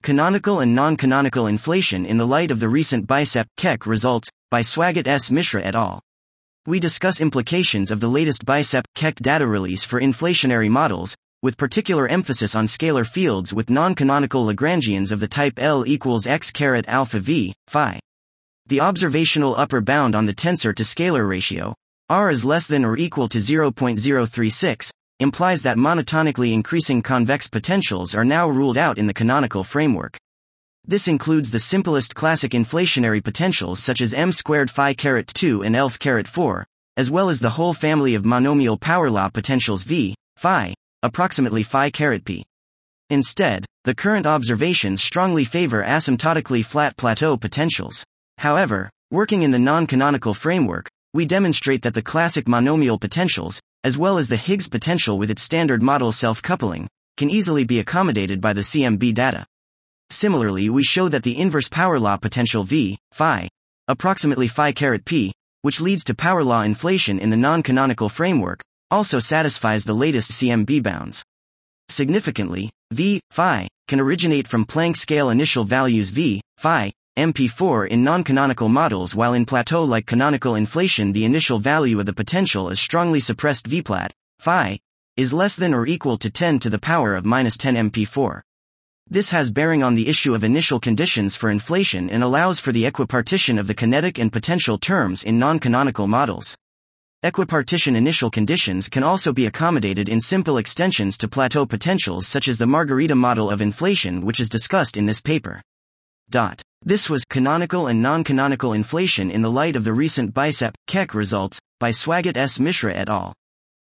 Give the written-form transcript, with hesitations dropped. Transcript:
Canonical and Non-Canonical Inflation in the Light of the Recent BICEP-KEK Results, by Swagat S. Mishra et al. We discuss implications of the latest BICEP-KEK data release for inflationary models, with particular emphasis on scalar fields with non-canonical Lagrangians of the type L equals x caret alpha v, phi. The observational upper bound on the tensor to scalar ratio, R is less than or equal to 0.036, implies that monotonically increasing convex potentials are now ruled out in the canonical framework. This includes the simplest classic inflationary potentials such as m squared phi caret 2 and elf caret 4, as well as the whole family of monomial power law potentials v, phi, approximately phi caret p. Instead, the current observations strongly favor asymptotically flat plateau potentials. However, working in the non-canonical framework, we demonstrate that the classic monomial potentials, as well as the Higgs potential with its standard model self-coupling, can easily be accommodated by the CMB data. Similarly, we show that the inverse power law potential v, phi, approximately phi caret p, which leads to power law inflation in the non-canonical framework, also satisfies the latest CMB bounds. Significantly, v, phi, can originate from Planck scale initial values v, phi, MP4 in non-canonical models, while in plateau-like canonical inflation the initial value of the potential is strongly suppressed vplat, phi, is less than or equal to 10 to the power of minus 10 MP4. This has bearing on the issue of initial conditions for inflation and allows for the equipartition of the kinetic and potential terms in non-canonical models. Equipartition initial conditions can also be accommodated in simple extensions to plateau potentials such as the Margarita model of inflation, which is discussed in this paper. This was Canonical and Non-Canonical Inflation in the Light of the Recent BICEP-KEK Results, by Swagat S. Mishra et al.